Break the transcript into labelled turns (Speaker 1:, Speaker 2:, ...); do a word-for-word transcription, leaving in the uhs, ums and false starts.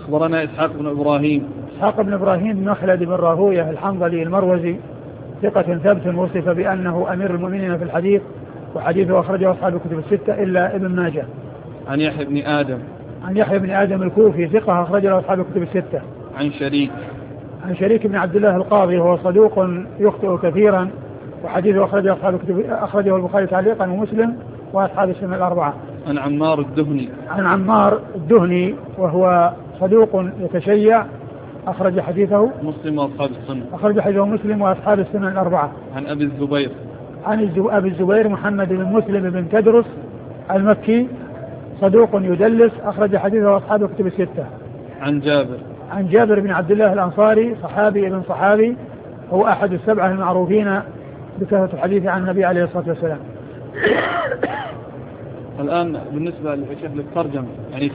Speaker 1: أخبرنا إسحاق بن إبراهيم.
Speaker 2: إسحاق بن إبراهيم بن مخلد بن راهوية الحنظلي المروزي ثقة ثبت وصف بأنه أمير المؤمنين في الحديث، وحديثه أخرجه أصحاب الكتب الستة إلا ابن ماجه.
Speaker 1: عن يحيى بن آدم.
Speaker 2: عن يحيى بن آدم الكوفي ثقة أخرجه أصحاب الكتب الستة.
Speaker 1: عن شريك.
Speaker 2: عن شريك بن عبد الله القاضي وهو صدوق يخطئ كثيرا، وحديثه أخرجه أصحاب الكتب أخرجه البخاري تعليقا ومسلم وأصحاب السنة الأربعة.
Speaker 1: عن عمار الدهني.
Speaker 2: عن عمار الدهني وهو صدوق يتشيع، أخرج حديثه
Speaker 1: مسلم وأصحاب السنة.
Speaker 2: أخرج حديثه مسلم وأصحاب السنة الأربعة.
Speaker 1: عن أبي الزبير.
Speaker 2: عن أبي الزبير محمد بن مسلم بن تدرس المكي صدوق يدلس، أخرج حديثه أصحاب الكتب الستة.
Speaker 1: عن جابر.
Speaker 2: عن جابر بن عبد الله الأنصاري صحابي ابن صحابي، هو أحد السبعة المعروفين بكثرة الحديث عن النبي عليه الصلاة والسلام.
Speaker 1: الآن بالنسبة للترجمة يعني